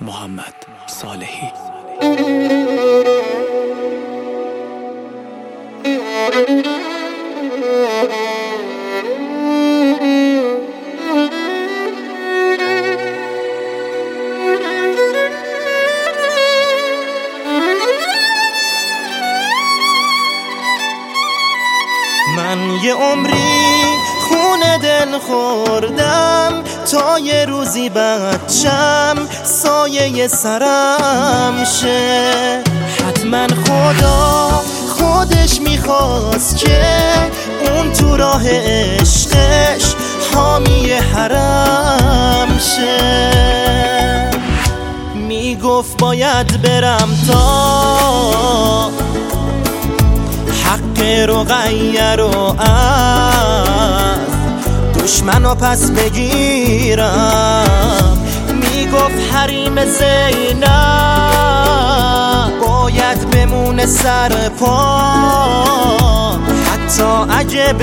محمد صالحی. من یه عمری خون دل خوردم تا یه روزی بچم سایه سرم شه. حتما خدا خودش میخواست که اون تو راه عشقش حامی حرم شه. میگفت باید برم تا حق رقیه رو از دشمنو پس بگیرم. میگفت حریم زینب باید بمونه سر پا حتی اگه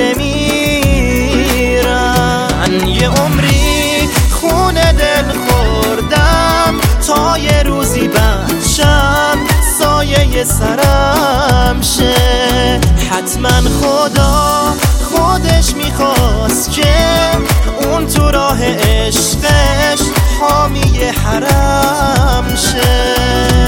بمیرم. من یه عمری خون دل خوردم تا یه روزی بچم سایه سرم شه. حتما خدا خودش میخواست که اون تو راه عشقش حامی حرم شه.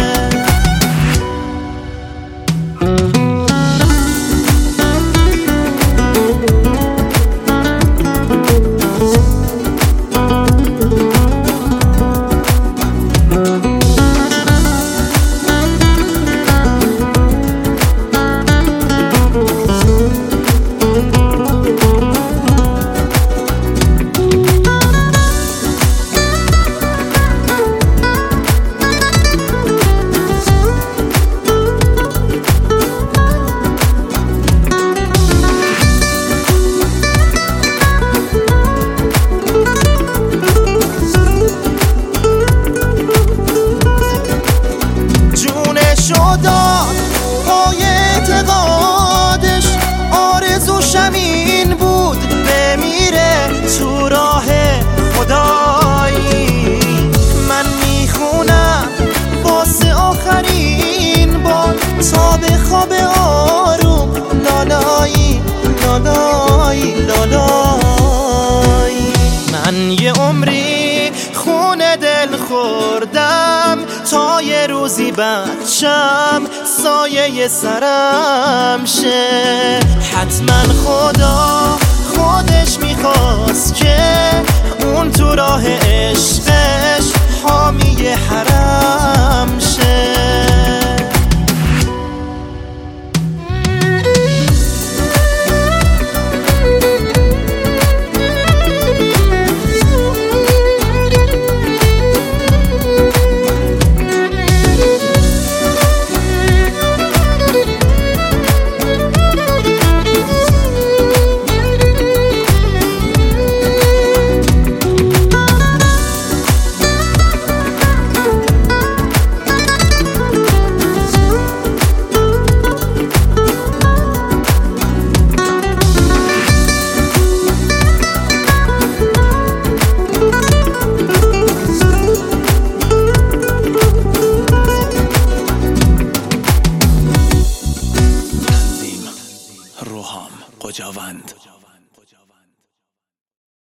پای اعتقادش آرزوش این بود بمیره تو راه خدایی. من میخونم واسه آخرین بار تا به خواب آروم لالایی لالایی لالایی. من یه عمری خون دل خوردم تا یه روزی بچم سایه سرم شه. حتما خدا خودش میخواست که اون تو راه عشقش حامی